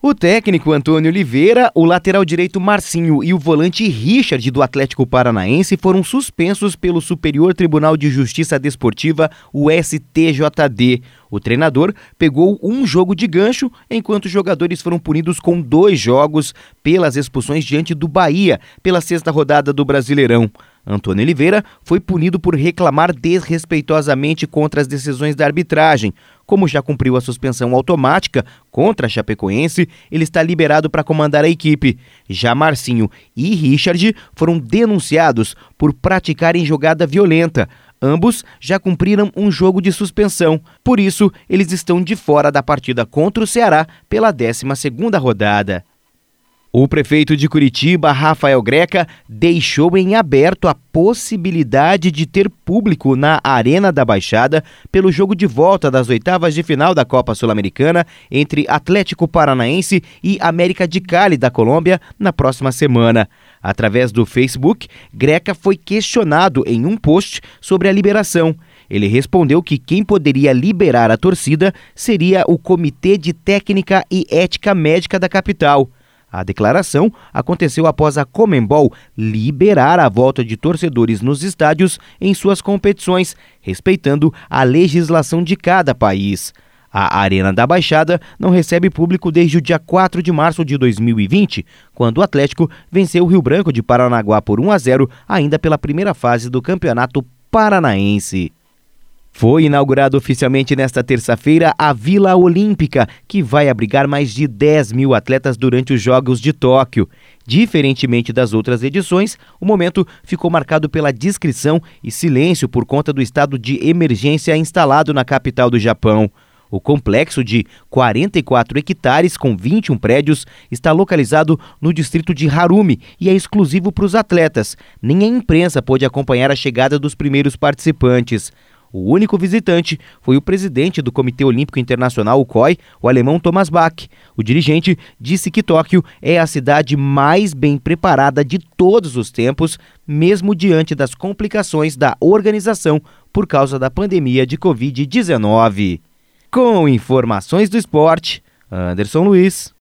O técnico Antônio Oliveira, o lateral direito Marcinho e o volante Richard do Atlético Paranaense foram suspensos pelo Superior Tribunal de Justiça Desportiva, o STJD. O treinador pegou um jogo de gancho, enquanto os jogadores foram punidos com 2 jogos pelas expulsões diante do Bahia, pela 6ª rodada do Brasileirão. Antônio Oliveira foi punido por reclamar desrespeitosamente contra as decisões da arbitragem. Como já cumpriu a suspensão automática contra a Chapecoense, ele está liberado para comandar a equipe. Já Marcinho e Richard foram denunciados por praticarem jogada violenta. Ambos já cumpriram um jogo de suspensão. Por isso, eles estão de fora da partida contra o Ceará pela 12ª rodada. O prefeito de Curitiba, Rafael Greca, deixou em aberto a possibilidade de ter público na Arena da Baixada pelo jogo de volta das 8avas de final da Copa Sul-Americana entre Atlético Paranaense e América de Cali da Colômbia na próxima semana. Através do Facebook, Greca foi questionado em um post sobre a liberação. Ele respondeu que quem poderia liberar a torcida seria o Comitê de Técnica e Ética Médica da capital. A declaração aconteceu após a Conmebol liberar a volta de torcedores nos estádios em suas competições, respeitando a legislação de cada país. A Arena da Baixada não recebe público desde o dia 4 de março de 2020, quando o Atlético venceu o Rio Branco de Paranaguá por 1-0, ainda pela primeira fase do Campeonato Paranaense. Foi inaugurado oficialmente nesta terça-feira a Vila Olímpica, que vai abrigar mais de 10 mil atletas durante os Jogos de Tóquio. Diferentemente das outras edições, o momento ficou marcado pela discrição e silêncio por conta do estado de emergência instalado na capital do Japão. O complexo de 44 hectares com 21 prédios está localizado no distrito de Harumi e é exclusivo para os atletas. Nem a imprensa pôde acompanhar a chegada dos primeiros participantes. O único visitante foi o presidente do Comitê Olímpico Internacional, o COI, o alemão Thomas Bach. O dirigente disse que Tóquio é a cidade mais bem preparada de todos os tempos, mesmo diante das complicações da organização por causa da pandemia de Covid-19. Com informações do esporte, Anderson Luiz.